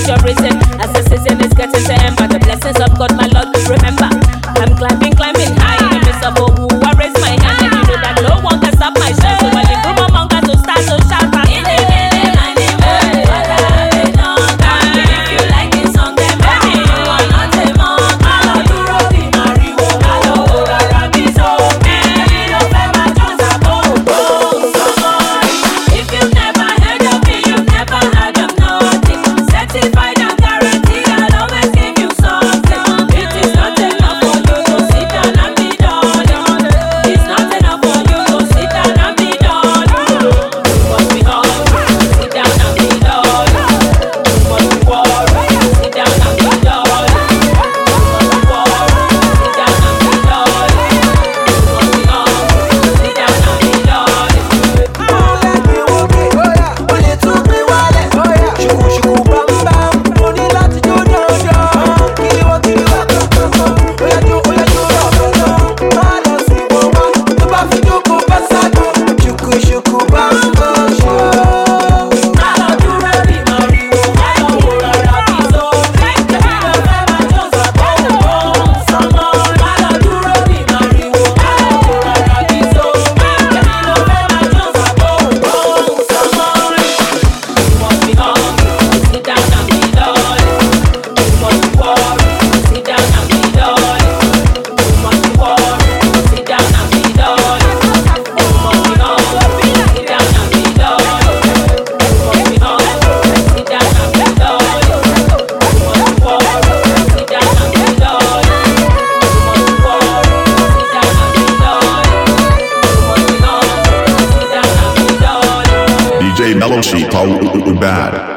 is your reason. As the season is getting to end, but the blessings of God, my Lord, will remember. I'm climbing high in the midst of all who I raise my hand, and you know that no one can stop my shine. So while the group among us will start to shout, DJ Mellow Sheep, how bad.